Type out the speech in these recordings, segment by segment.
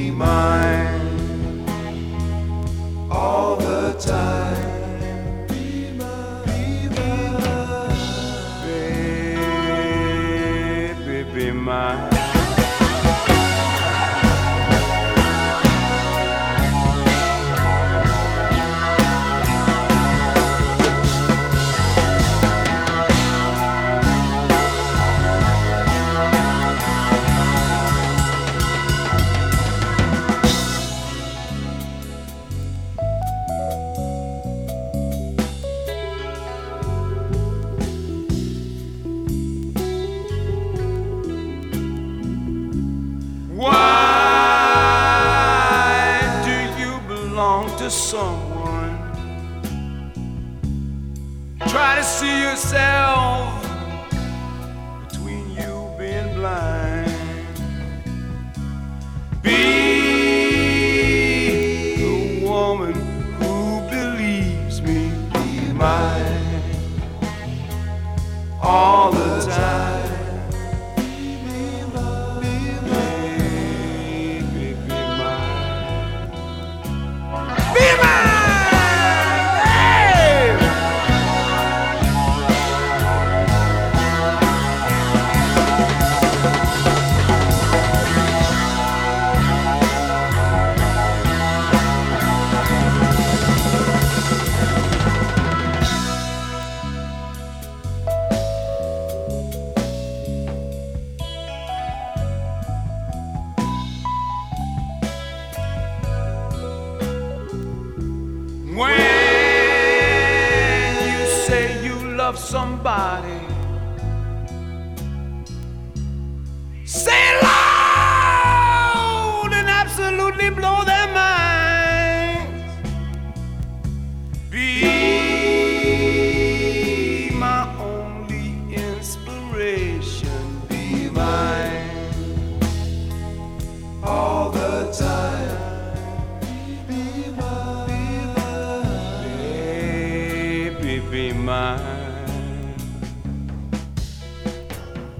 be mine all the time. Be mine, baby, be mine. Why do you belong to someone? Try to see yourself between you being blind. Be the woman who believes me. Be mine all the time. When you say you love somebody, say it loud and absolutely blow their minds. Be my only inspiration. Be mine all the time. Be mine,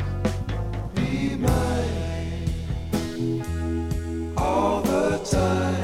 be mine all the time.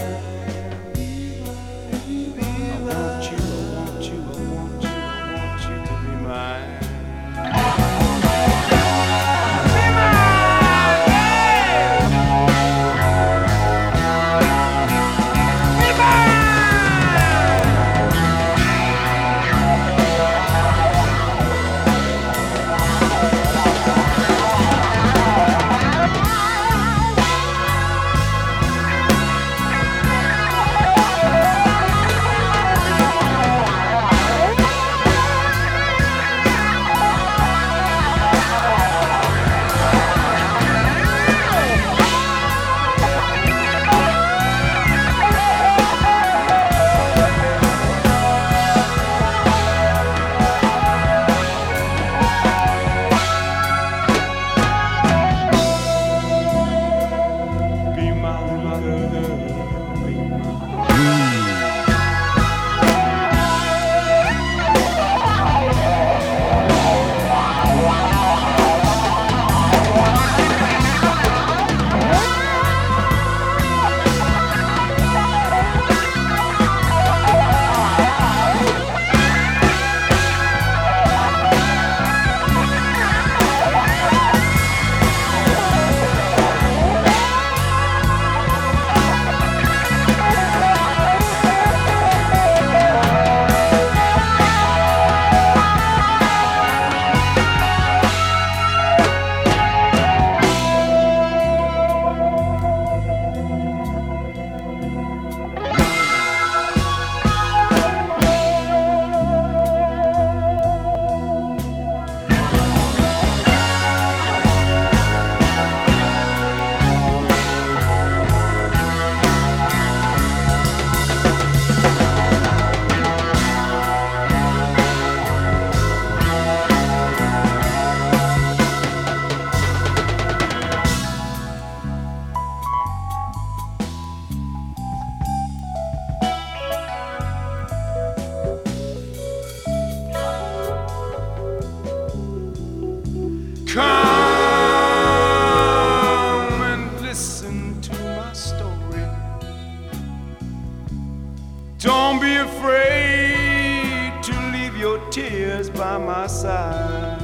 be afraid to leave your tears by my side.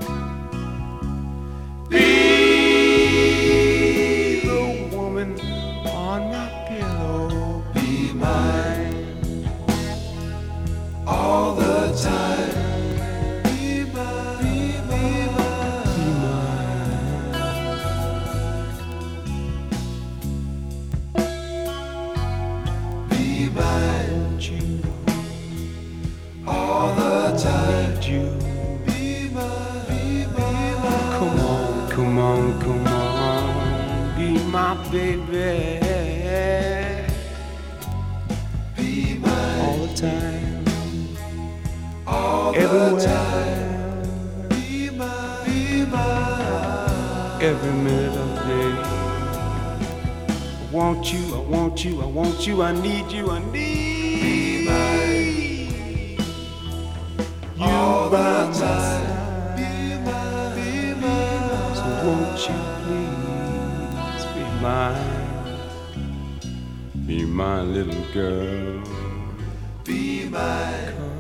Be the woman on my pillow. Be mine all the time. Be mine, be mine, be mine. Be mine, you all the time. You be mine, be mine. Come on, come on, come on, be my baby. Be mine all the time, all everywhere. The time. Be mine, be mine. Every minute of the day. I want you, I want you, I want you, I need you, I need. Be mine. You all by my side. Be mine, be mine. So won't you please be mine? Be my little girl. Be mine.